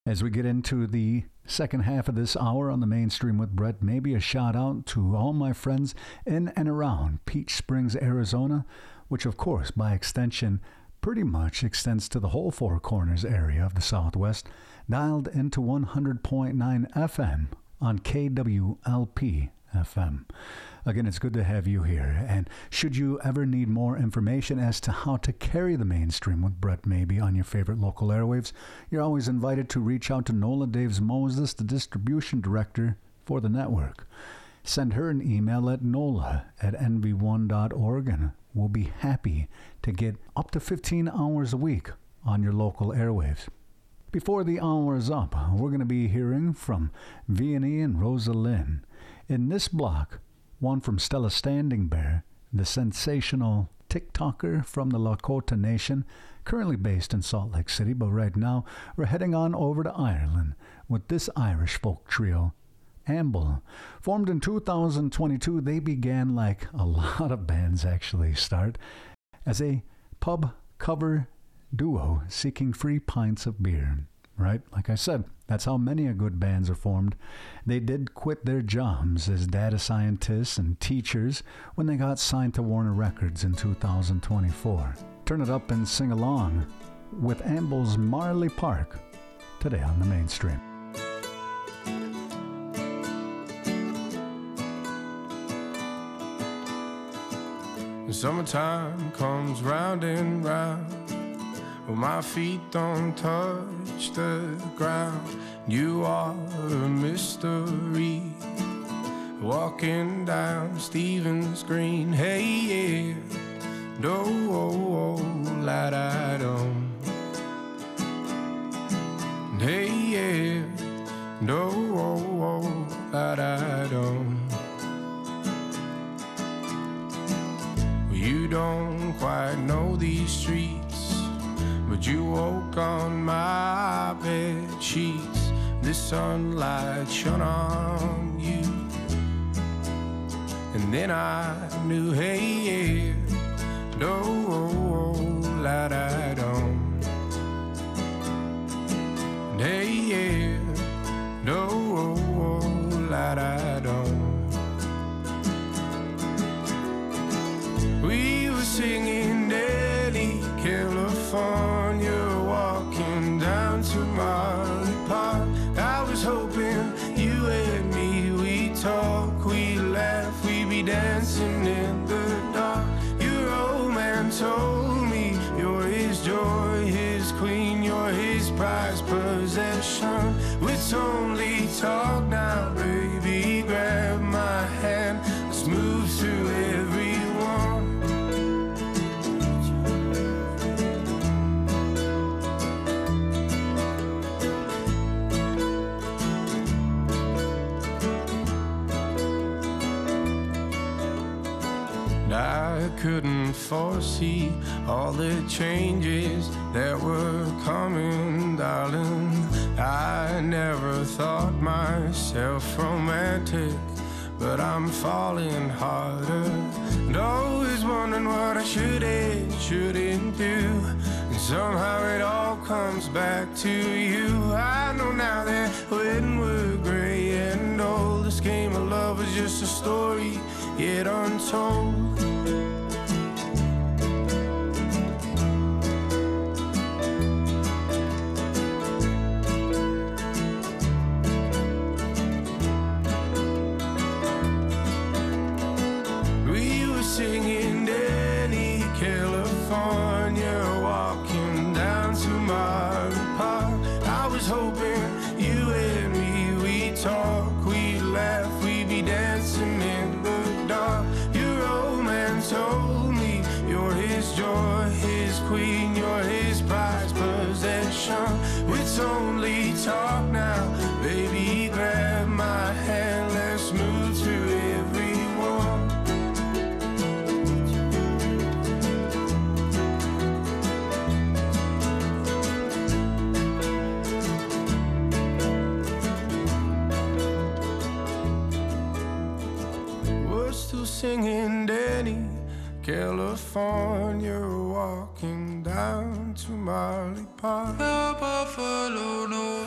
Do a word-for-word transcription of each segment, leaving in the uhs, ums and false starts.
As we get into the second half of this hour on the Mainstream with Brett, maybe a shout out to all my friends in and around Peach Springs, Arizona, which of course by extension pretty much extends to the whole Four Corners area of the Southwest, dialed into one hundred point nine F M on K W L P F M. Again, it's good to have you here. And should you ever need more information as to how to carry the Mainstream with Brett Maybe on your favorite local airwaves, you're always invited to reach out to Nola Daves Moses, the distribution director for the network. Send her an email at nola at n v one dot org, and we'll be happy to get up to fifteen hours a week on your local airwaves. Before the hour is up, we're going to be hearing from Vianney and Rosa Lynn. In this block, one from Stella Standing Bear, the sensational TikToker from the Lakota Nation, currently based in Salt Lake City, but right now we're heading on over to Ireland with this Irish folk trio, Amble. Formed in two thousand twenty-two, they began, like a lot of bands actually start, as a pub cover duo seeking free pints of beer. Right? Like I said, that's how many a good bands are formed. They did quit their jobs as data scientists and teachers when they got signed to Warner Records in two thousand twenty-four. Turn it up and sing along with Amble's Marley Park today on the Mainstream. The summertime comes round and round, well, my feet don't touch the ground. You are a mystery, walking down Stevens Green. Hey, yeah, do, oh, oh, la, da, dum. Hey, yeah, do, oh, oh, la, da, dum. You don't quite know these streets, but you woke on my bed sheets. The sunlight shone on you, and then I knew, hey, yeah, do, oh, oh, la, da, dum. Hey, yeah, do, oh, oh, la, da, dum. We were singing Delhi, California, walking down to Marley Park. I was hoping you and me, we'd talk, we'd laugh, we'd be dancing in the dark. Your old man told me you're his joy, his queen, you're his prized possession. Let's only talk now, baby, grab my hand, let's move through everyone. I couldn't foresee all the changes that were coming, darling. I never thought myself romantic, but I'm falling harder, and always wondering what I should and shouldn't do, and somehow it all comes back to you. I know now that when we're gray and old, this game of love is just a story yet untold. Singing Delhi, California, walking down to Marley Park. I was hoping you and me, we'd talk, we'd laugh, we'd be dancing in the dark. Your old man told me you're his joy, his queen, you're his prized possession. Let's only talk now, baby, grab my hand, let's move through everyone. Singing Danny, California, walking down to Molly Park. The buffalo knows.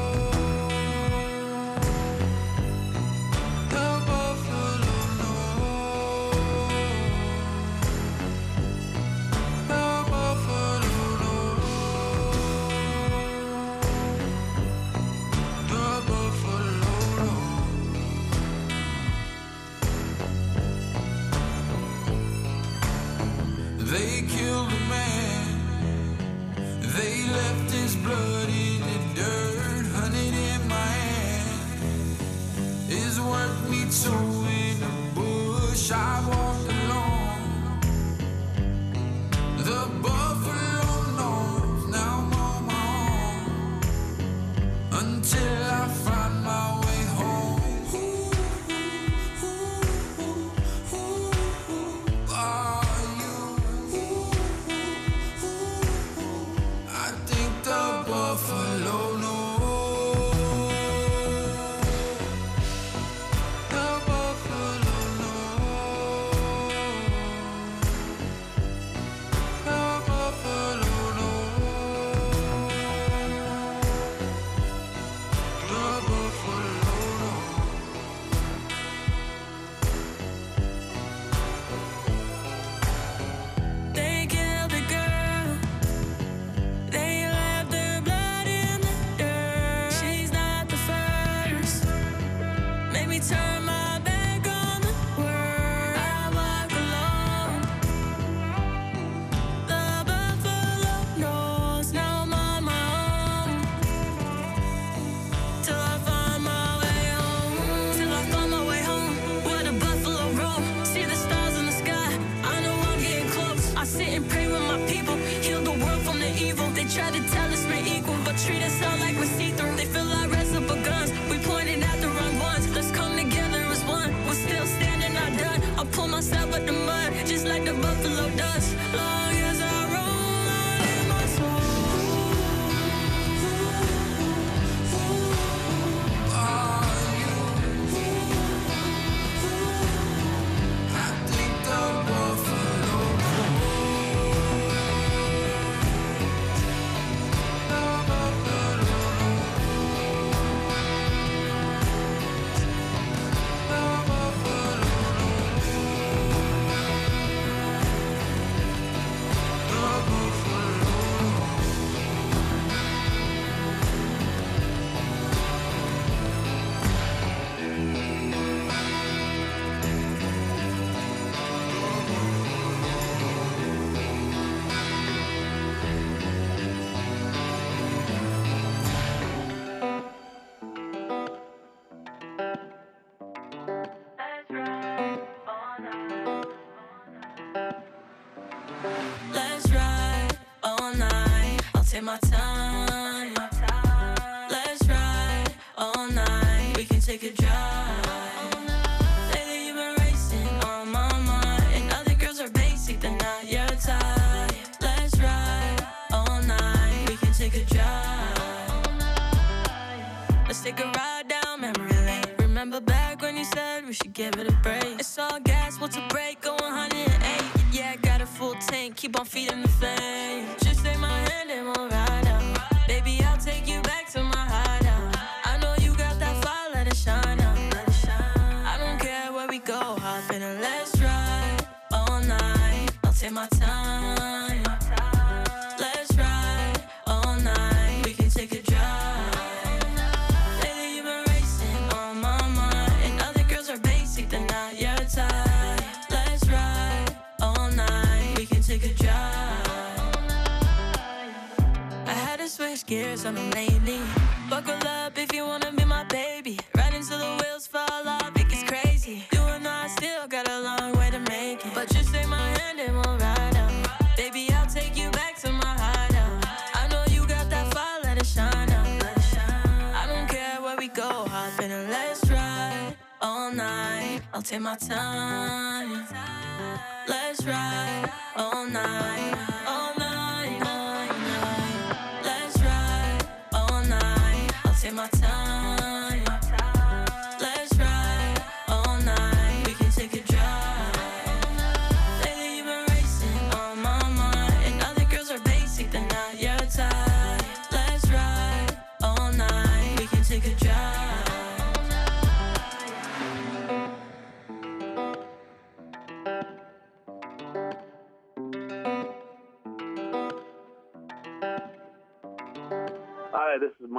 They killed a man, they left his blood in the dirt, hunted in my hand. His work meets so in the bush, I walked along. The buffalo knows now I'm on my own, until I find my way home. Buffalo knows. The buffalo knows. The buffalo knows. The buffalo knows. They killed a girl. They left her blood in the dirt. She's not the first. Made me turn my back on the world. I walk alone. The buffalo knows. Now I'm on my own, till I find my way home. Till I find my way home, where the buffalo roam. See the stars in the sky, I know I'm getting close. I sit and pray with my people, heal the world from the evil. They try to tell us we're equal, but treat us all like we're see-through. They fill our rest up with guns, we pointing at the wrong ones. Let's come together as one, we're still standing, not done. I'll pull myself out the mud, just like the buffalo does. Long as I roll on in my soul. Are you? I think the buffalo knows. The buffalo knows. The buffalo knows. The buffalo Let's ride all night. I'll take my time. Let's ride all night. We can take a drive. Lately you've been racing on my mind, and other girls are basic, they're not your type. Let's ride all night. We can take a drive. Let's take a ride down memory lane. Remember back when you said we should give it a break? It's all gas, what's a break? Go one hundred eight. Yeah, I got a full tank, keep on feeding the flame. Just take my hand and we'll ride out. Baby, I'll take you back to my hideout. I know you got that fire, let it shine out. I don't care where we go, hop in and let's ride all night. I'll take my time. Let's ride all night. We can take a drive. Lately you've been racing on my mind, and other girls are basic, they're not your type. Let's ride all night. We can take a drive. I had to switch gears on them lately. Buckle up if you wanna be my baby. Right until the wheels fall off, it gets crazy. You and I still got a long way to make it, but just take my hand and we'll ride out. Baby, I'll take you back to my hideout. I know you got that fire, let it shine out. I don't care where we go, hop in and let's ride all night. I'll take my time. Let's ride all night, all night, night, night. Let's ride all night. I'll take my time. Let's ride all night. We can take a drive. Lately you've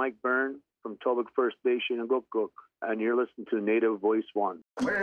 Mike Byrne from Tobic First Nation and Guk, and you're listening to Native Voice One.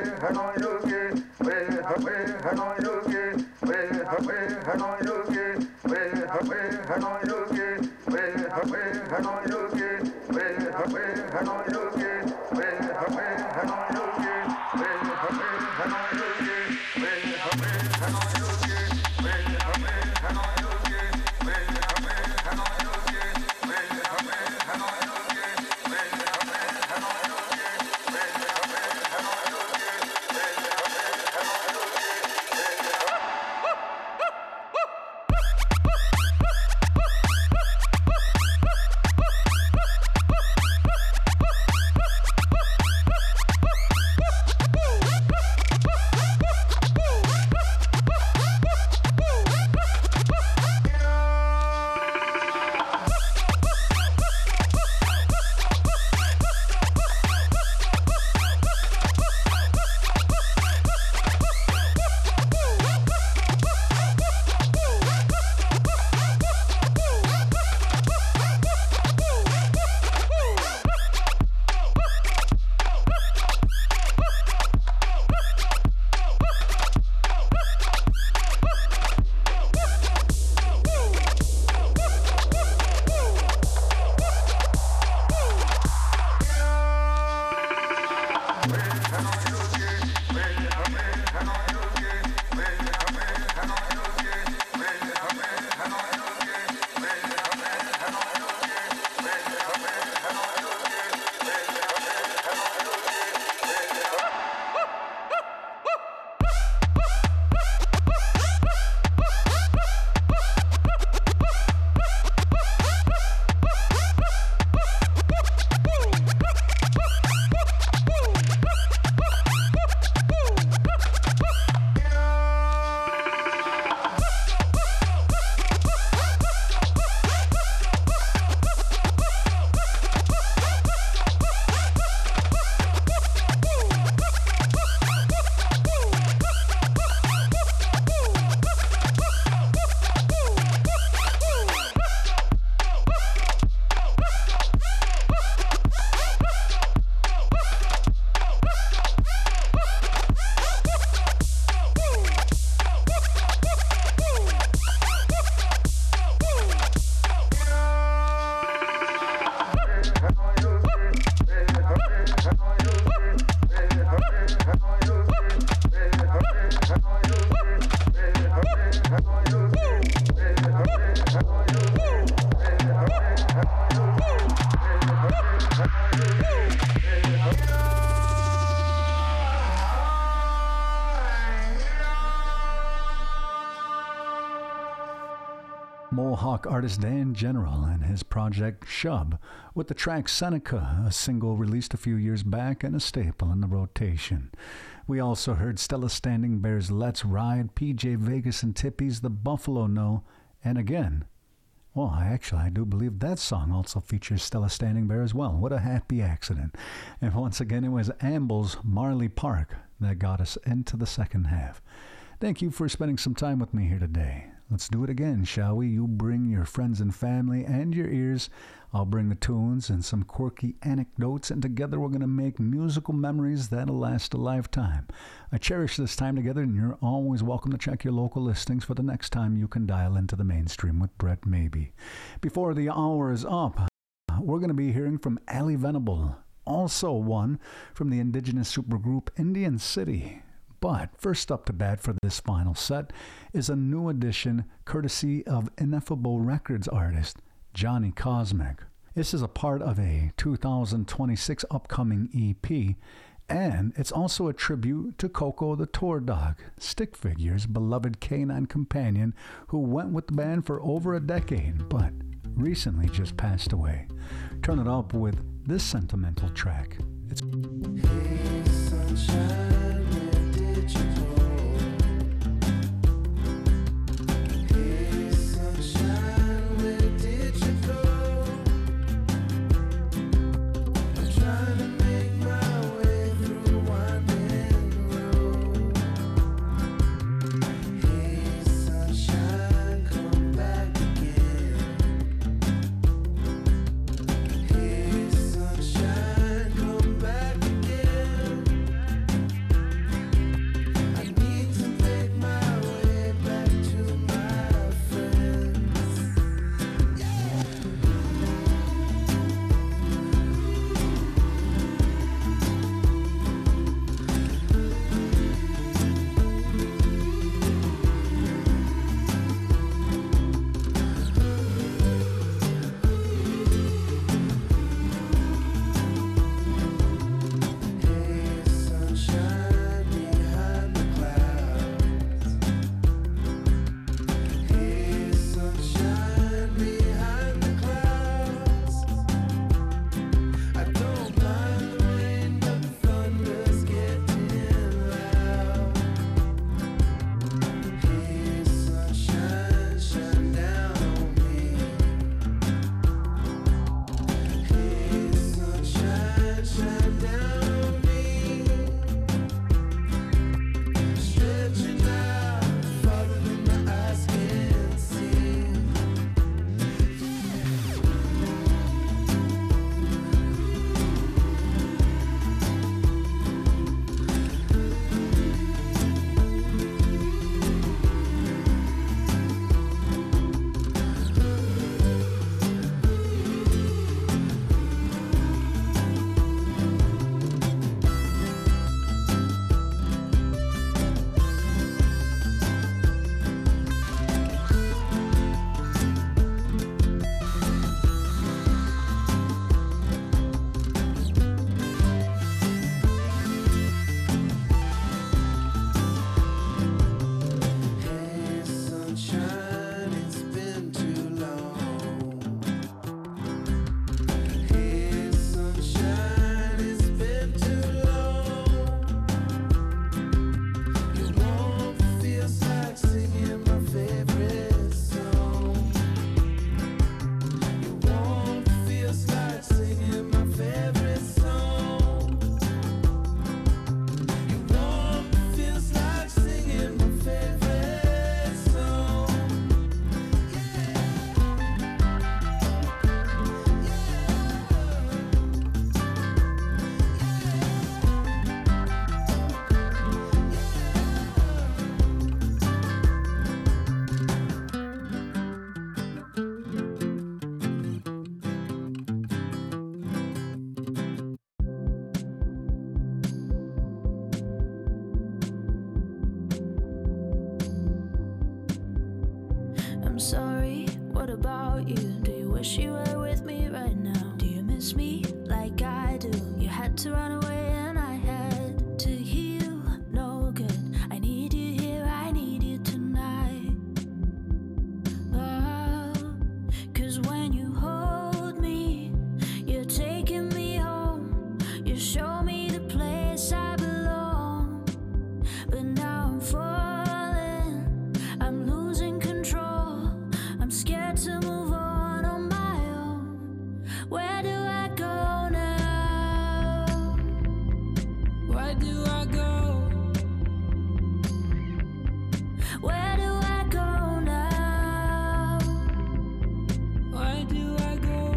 Mohawk artist Dan General and his project Shub, with the track Seneca, a single released a few years back and a staple in the rotation. We also heard Stella Standing Bear's Let's Ride, P J Vegas and Tippy's The Buffalo No, and again, well, I actually, I do believe that song also features Stella Standing Bear as well. What a happy accident. And once again, it was Amble's Marley Park that got us into the second half. Thank you for spending some time with me here today. Let's do it again, shall we? You bring your friends and family and your ears. I'll bring the tunes and some quirky anecdotes, and together we're going to make musical memories that'll last a lifetime. I cherish this time together, and you're always welcome to check your local listings for the next time you can dial into the mainstream with Brett Maybe. Before the hour is up, we're going to be hearing from Ali Venable, also one from the indigenous supergroup Indian City. But first up to bat for this final set is a new addition courtesy of Ineffable Records artist Johnny Cosmic. This is a part of a two thousand twenty-six upcoming E P, and it's also a tribute to Coco the Tour Dog, Stick Figure's beloved canine companion who went with the band for over a decade, but recently just passed away. Turn it up with this sentimental track. It's Hey, sunshine. Hey wish you were with me right now. Do you miss me like I do? You had to run away and I had to heal. No good. I need you here, I need you tonight. Oh, 'cause when you hold me, you're taking me home. You show me the place I belong. But now I'm falling, I'm losing control. I'm scared to move on on my own. Where do I go now? Where do I go? Where do I go now? Where do I go?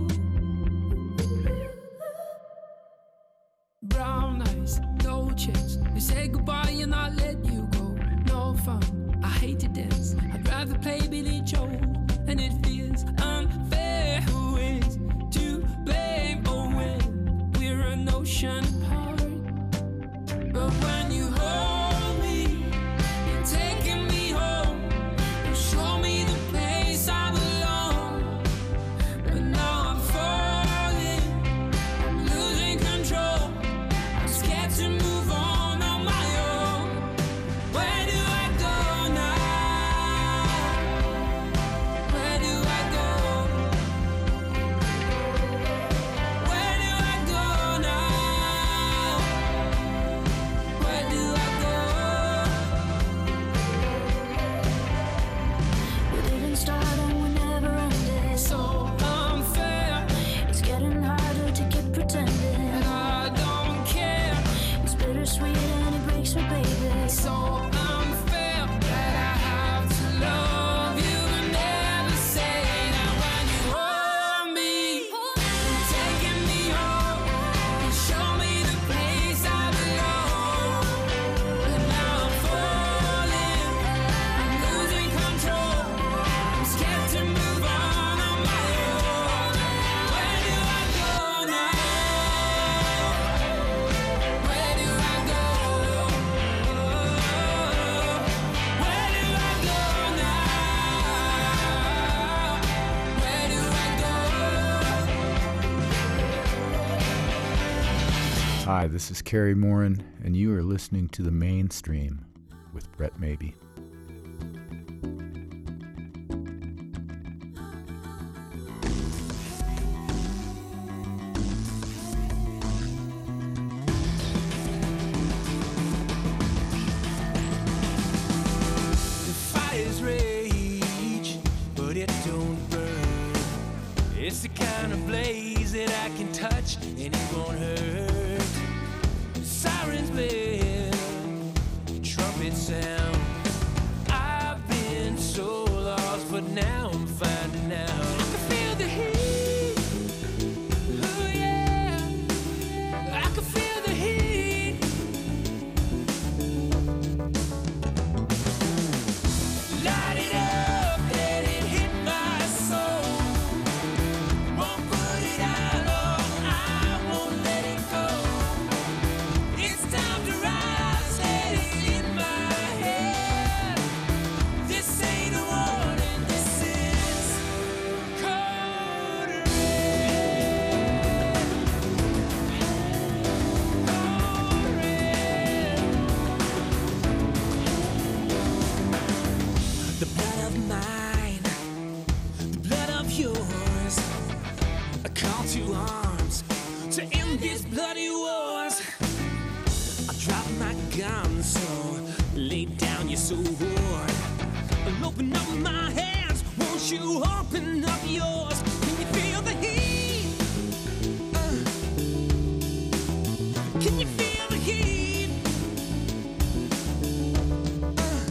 Brown eyes, no checks. You say goodbye and I let you go. No fun, I hate to dance. I'd rather play Billy Joe. And it feels unfair. Who is to blame? Oh, when we're an ocean apart. But when you hold me, you're taking me home. You show me the place I belong. But now I'm falling, I'm losing control. I'm scared to move on on my own. Where do I go now? Where do I go? Where do I go now? Where do I go? We didn't start and we never ended. So unfair, It's getting harder to keep pretending. and I don't care. It's bittersweet and it breaks me, baby. So unfair that I have to love you and never say that. When you hold me, you're taking me home. You show me the place I belong. And now I'm falling, I'm losing control. I'm scared to move on on my own. Where do I go now? Where do I go? Where do I go now? Where do I go? Hi, this is Kerry Morin, and you are listening to The Mainstream with Brett Maybe. The fires rage, but it don't burn. It's the kind of blaze that I can touch and it won't hurt. Sirens play, trumpets sound. I've been so lost, but now I'm finding out. I can feel the heat. Oh yeah, I can feel the heat. Light it up, let it hit my soul. Won't put it out on, I won't let it go. It's time to rise, let it in my head. This ain't a warning, this is code red. Code red. The blood of mine, the blood of yours. A call to arms to end these bloody wars. I drop my gun, so lay down your sword. I'll open up my hands, won't you open up yours? Can you feel the heat? Uh, can you feel the heat? Uh,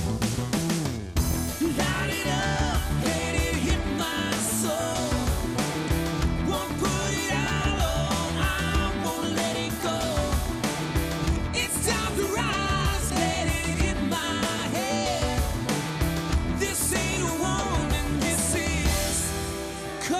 light it up, let it hit my soul. Won't put it out on, I won't let it go. It's time to rise, let it hit my head. This ain't a warning, this is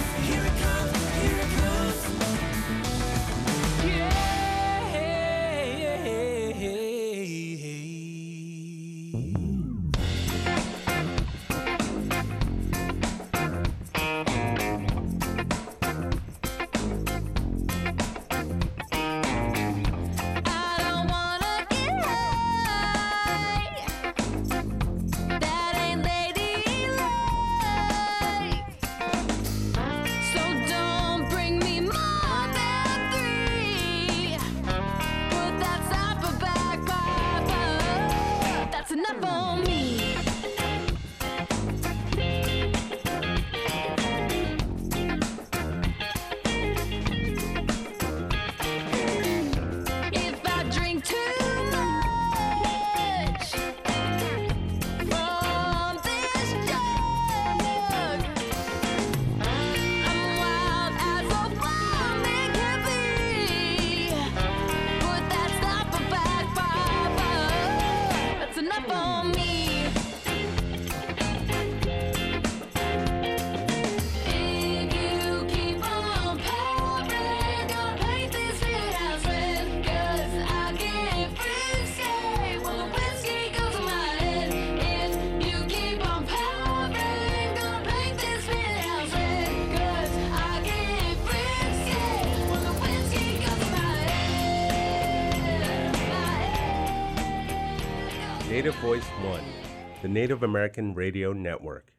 Native Voice One, the Native American Radio Network.